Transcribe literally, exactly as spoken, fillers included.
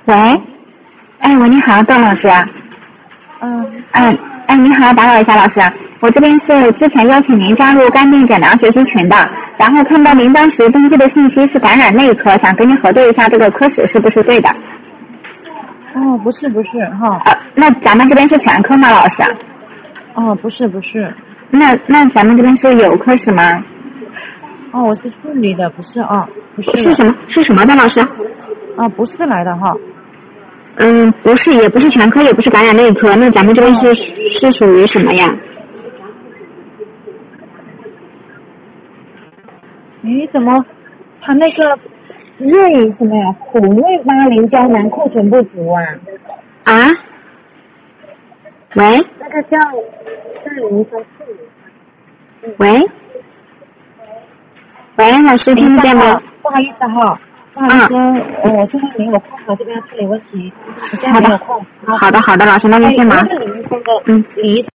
喂，哎，喂，你好，邓老师。 嗯。 嗯，哎，你好，打扰一下，老师，我这边是之前邀请您加入肝病诊疗学习群的，然后看到您当时登记的信息是感染内科，想跟您核对一下这个科室是不是对的。 哦，不是不是哈。 啊，那咱们这边是全科吗，老师？ 哦，不是不是。 那那咱们这边是有科室吗？ 哦，我是市里的，不是啊，不是。 是什么？是什么的，老师？ 啊，不是来的哈。 嗯，不是，也不是全科，也不是感染内科，那咱们这边是、哦、是属于什么呀？ 诶，怎么他那个瑞什么呀？普瑞八零胶囊库存不足啊？ 啊？喂？ 那个叫大林说是。 喂？喂，老师听得见吗？ 不好意思哈，不好意思，嗯、我现在没有空了，这边处理问题，我现在没有空。 好的，好的，老师，那就先忙。 那个林说的， 嗯， 梨。